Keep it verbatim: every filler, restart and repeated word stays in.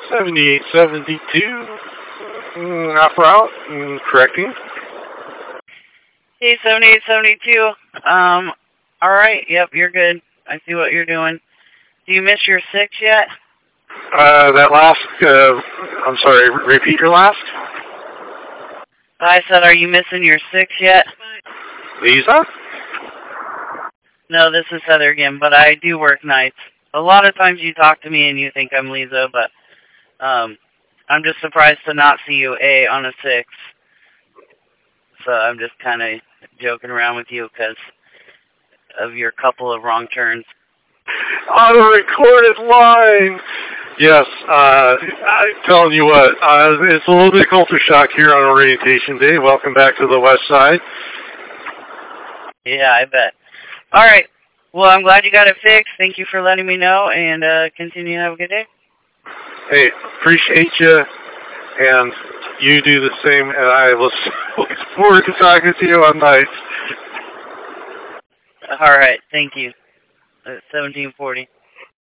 seventy-eight seventy-two. Mm, off route. Mm, correcting. Hey, seventy-eight seventy-two. Um, alright, yep, you're good. I see what you're doing. Do you miss your six yet? Uh, that last, uh, I'm sorry, repeat your last? I said, are you missing your six yet? Lisa? No, this is Heather again, but I do work nights. A lot of times you talk to me and you think I'm Lisa, but um, I'm just surprised to not see you A on a six. So I'm just kind of joking around with you because of your couple of wrong turns. On a recorded line! Yes, uh, I'm telling you what, uh, it's a little bit culture shock here on orientation day. Welcome back to the West Side. Yeah, I bet. All right. Well, I'm glad you got it fixed. Thank you for letting me know, and uh, continue to have a good day. Hey, appreciate you, and you do the same, and I look forward to talking to you on nights. All right. Thank you. Uh, seventeen forty.